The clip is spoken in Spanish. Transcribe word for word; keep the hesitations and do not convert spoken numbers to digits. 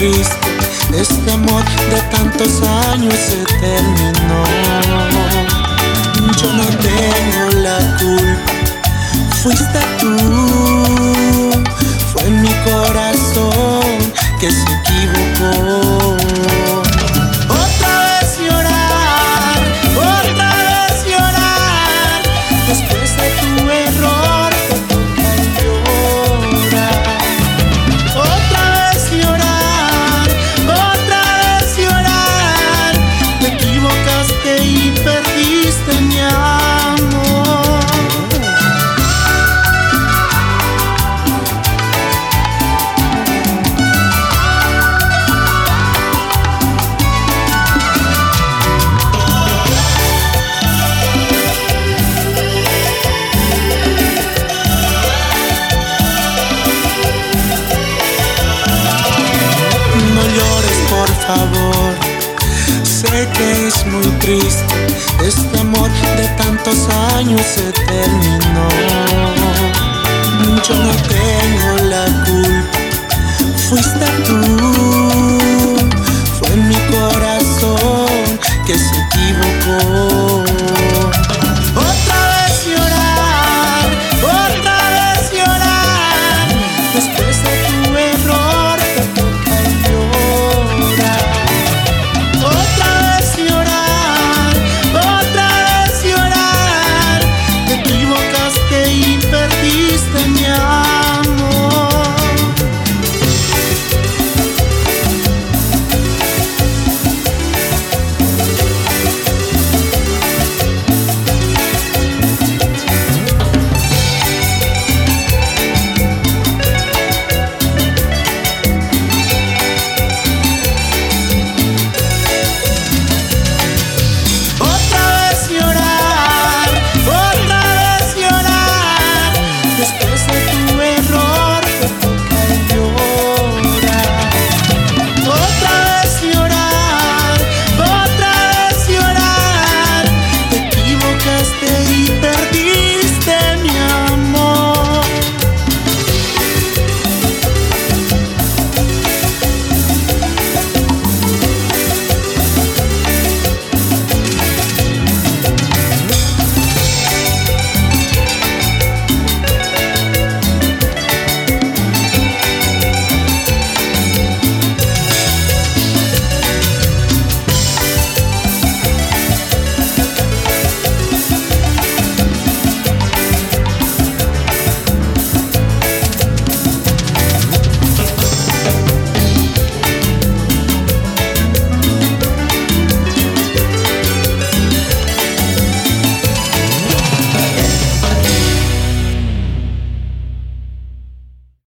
triste. Este amor de tantos años se terminó. Yo no tengo la culpa, fuiste tú. Fue mi corazón que se equivocó. Otra vez llorar, otra vez llorar. Después de tu error te toca llorar. Otra vez llorar, otra vez llorar. Te equivocaste y perdiste mi amor. Por favor, sé que es muy triste. Este amor de tantos años se terminó.